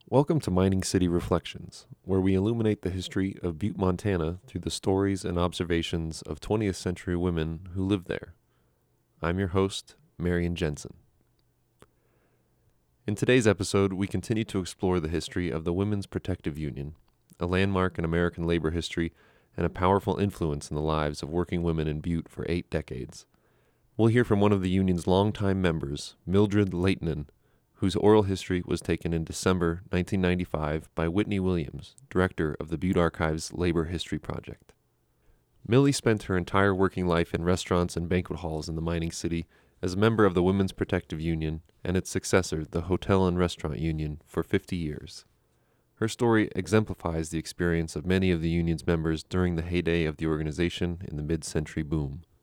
Welcome to Mining City Reflections, where we illuminate the history of Butte, Montana through the stories and observations of 20th century women who lived there. I'm your host, Marion Jensen. In today's episode, we continue to explore the history of the Women's Protective Union, a landmark in American labor history and a powerful influence in the lives of working women in Butte for 8 decades. We'll hear from one of the union's longtime members, Mildred Leitonen, whose oral history was taken in December 1995 by Whitney Williams, director of the Butte Archives Labor History Project. Millie spent her entire working life in restaurants and banquet halls in the mining city as a member of the Women's Protective Union and its successor, the Hotel and Restaurant Union, for 50 years. Her story exemplifies the experience of many of the union's members during the heyday of the organization in the mid-century boom.